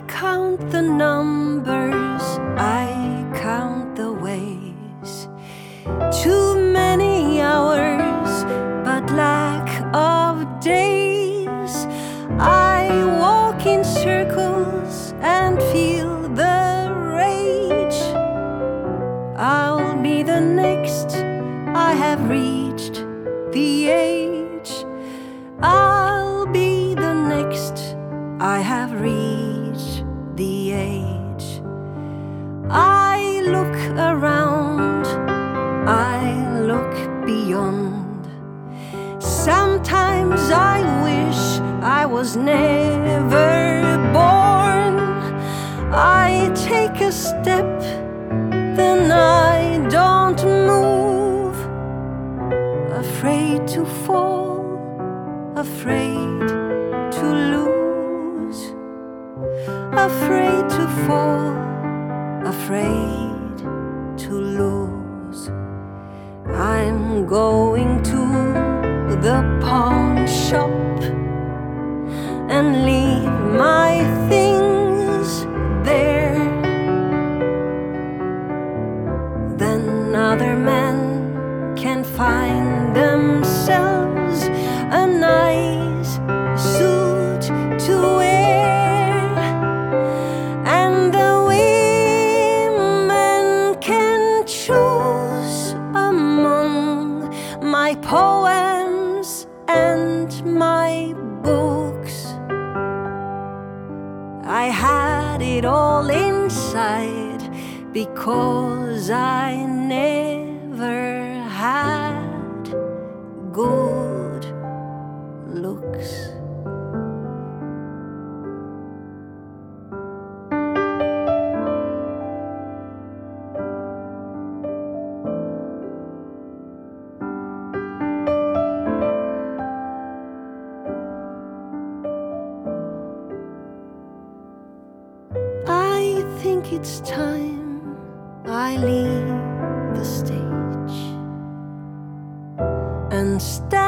count the numbers, I count the ways. Too many hours, but lack of days. I walk in circles and feel the rage. I'll be the next, I have reached the age. I'll be the next, I have reached the age. I look around, I look beyond. Sometimes I wish I was never born. I take a step, then I don't move. Afraid to fall, afraid to lose. Afraid to fall, afraid to lose. I'm going to the pawn shop and leave my things there. Then other men can find themselves a nice suit to wear, and the women can choose among my poems and my books. I had it all inside because I never had good looks. I think it's time I leave the stage and stand